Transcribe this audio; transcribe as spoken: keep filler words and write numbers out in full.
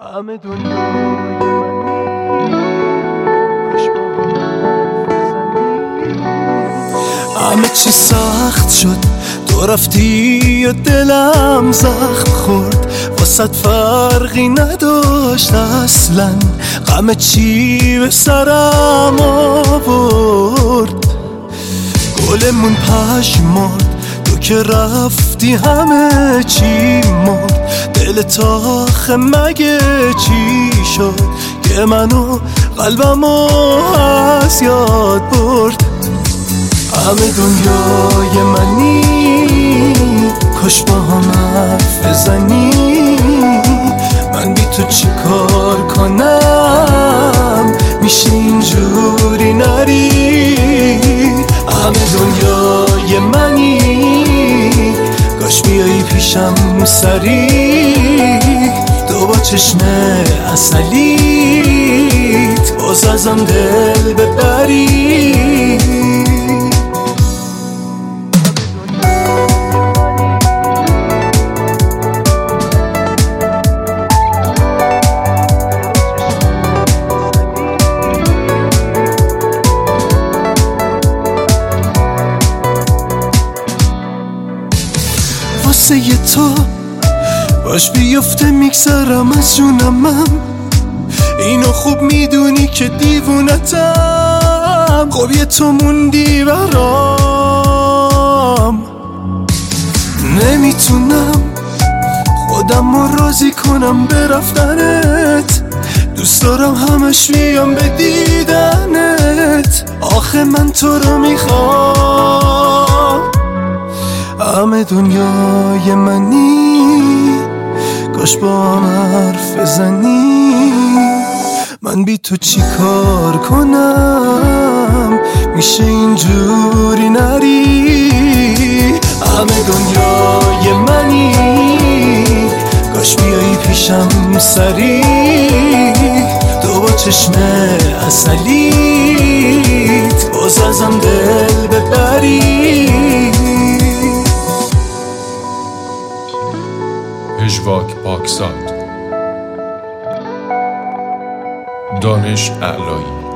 همه دنیای همه چی سخت شد، تو رفتی و دلم زخم خورد، واسه فرقی نداشت اصلا، غم چی به سرم آورد. گلمون پشمرد، تو که رفتی همه چی مرد، دل تاخه مگه چی شد که منو قلبمو از یاد برد. همه دنیای منی، کاش با هم حرف بزنی، من بی تو چی کار کنم، میشه اینجوری نری. همه دنیای منی، کاش بیایی پیشم سری، تو با چشم اصلیت باز ازم دل ببری. واسه ی تو باش بیفته میگذرم از جونمم، اینو خوب میدونی که دیوونتم، خب یه تو موندی برام، نمیتونم خودم رو راضی کنم به رفتنت، دوست دارم همش بیام به دیدنت، آخه من تو رو میخوام. همه دنیای منی، کاش با هم حرف بزنی، من بی تو چی کار کنم، میشه اینجوری نری. همه دنیای منی، کاش بیایی پیشم سری، تو با چشم اصلیت باز ازم دل ببری. پژواک پاکزاد، دانش اعلایی.